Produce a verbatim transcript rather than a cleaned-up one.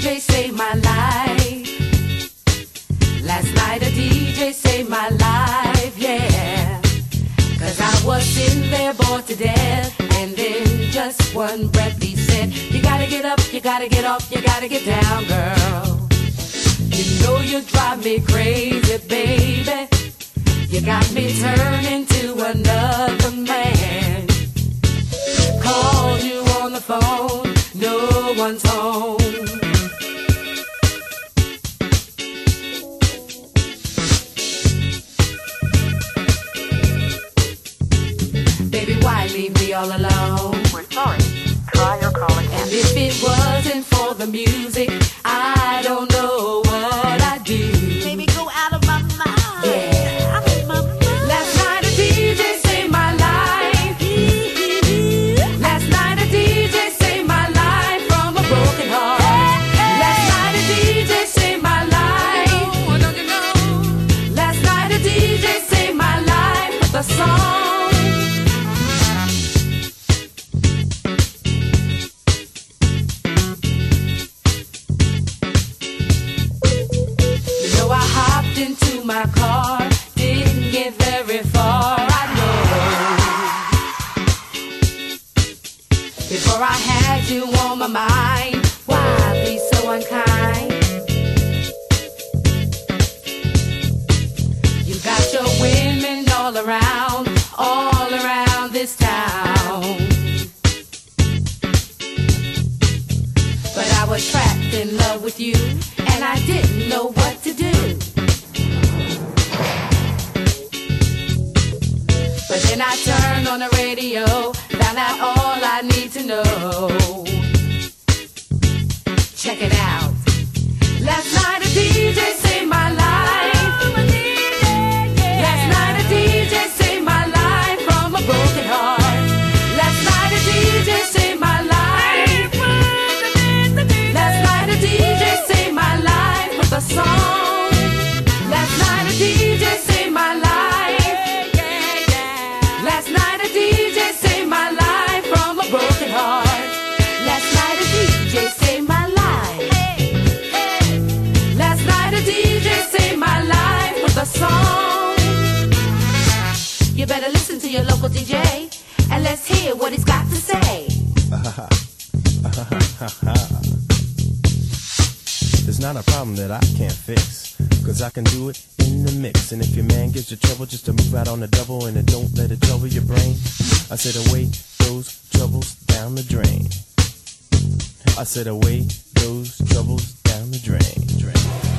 J saved my life. Last night a D J saved my life, yeah. Cause I was sitting there bored to death, and then just one breath he said, you gotta get up, you gotta get off, you gotta get down, girl. You know you drive me crazy, baby. You got me turning to another man. Call you on the phone, no one's home. Baby, why leave me all alone? We're sorry. Try your call again. And if it wasn't for the music, I don't know what I'd do. Baby, go out of my mind. Yeah. Out of my mind. Last night a D J saved my life. Last night a D J saved my life from a broken heart. Last night a D J saved my life. Last night a D J saved my life with a song. Into my car, didn't get very far, I know. Before I had you on my mind, why be so unkind? You got your women all around, all around this town. But I was trapped in love with you, and I didn't know what to do. But then I turned on the radio, found out all I need to know. Check it out. Last night a D J saved my life. Last night a D J saved my life from a broken heart. Last night a D J saved my life. Last night a D J saved my life with a song. Last night a D J saved my life. Last night a D J saved my life from a broken heart. Last night a D J saved my life. Last night a D J saved my life with a song. You better listen to your local D J and let's hear what he's got to say. There's not a problem that I can't fix, cause I can do it in the mix. And if your man gives you trouble, just to move out on the double, and it don't let it trouble your brain. I said away those troubles down the drain. I said away those troubles down the drain. drain.